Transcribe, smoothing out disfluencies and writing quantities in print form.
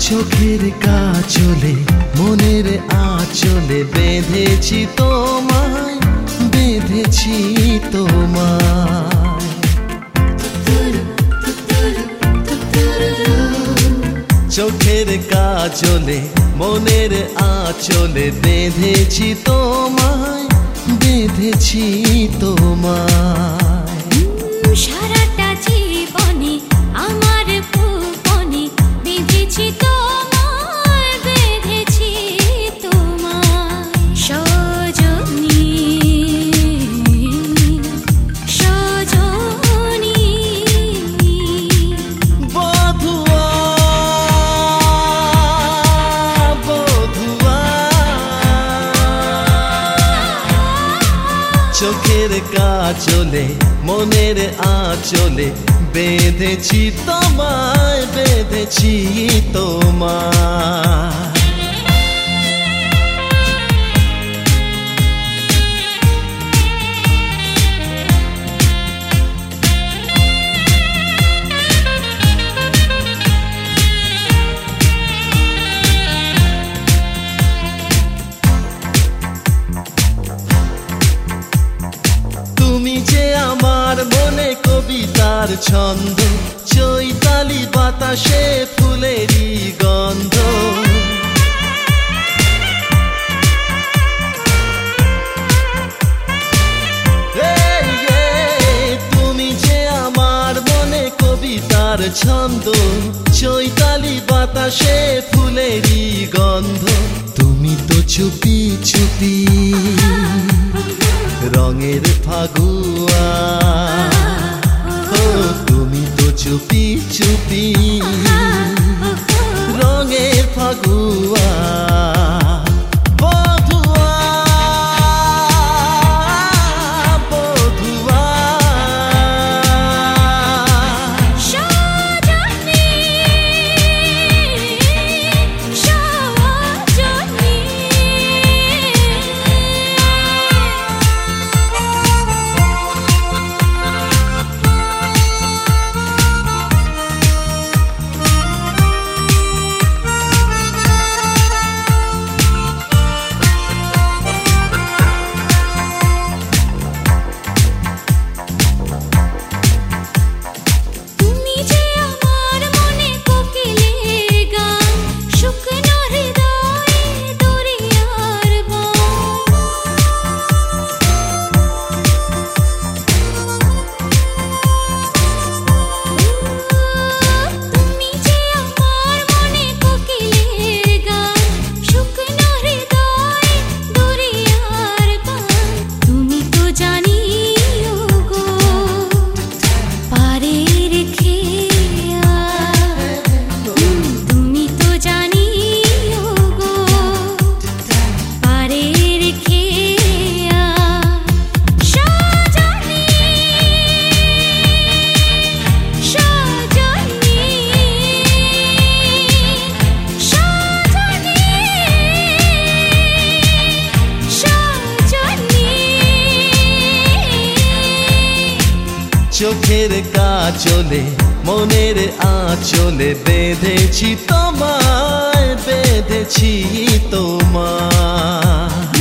চোখের কাজলে মনের আঁচলে বেঁধেছি তোমায়, বেঁধেছি তোমায়। চোখের কাজলে মনের আঁচলে বেঁধেছি তোমায়, বেঁধেছি তোমায়। সারাটা জীবনে আমার ভুবনে বেঁধেছি তোমায়, বেঁধেছি তোমায়। সজনী সজনী বধুয়া বধুয়া, চোখের কাজলে মনের আঁচলে বেঁধেছি তোমায়, বেঁধেছি তোমায়। তুমি যে আমার মনে কবিতার ছন্দ, চৈতালি বাতাসে ফুলেরই গন্ধ। তুমি যে আমার মনে কবিতার ছন্দ, চৈতালি বাতাসে ফুলেরই গন্ধ। তুমি তো চুপি চুপি রঙের ফাগুয়া, ও তুমি তো চুপি চুপি রঙের ফাগুয়া। বধুয়া বধুয়া, সজনী সজনী চোখের কাজলে মনের আঁচলে বেঁধেছি তোমায়, বেঁধেছি তোমায়।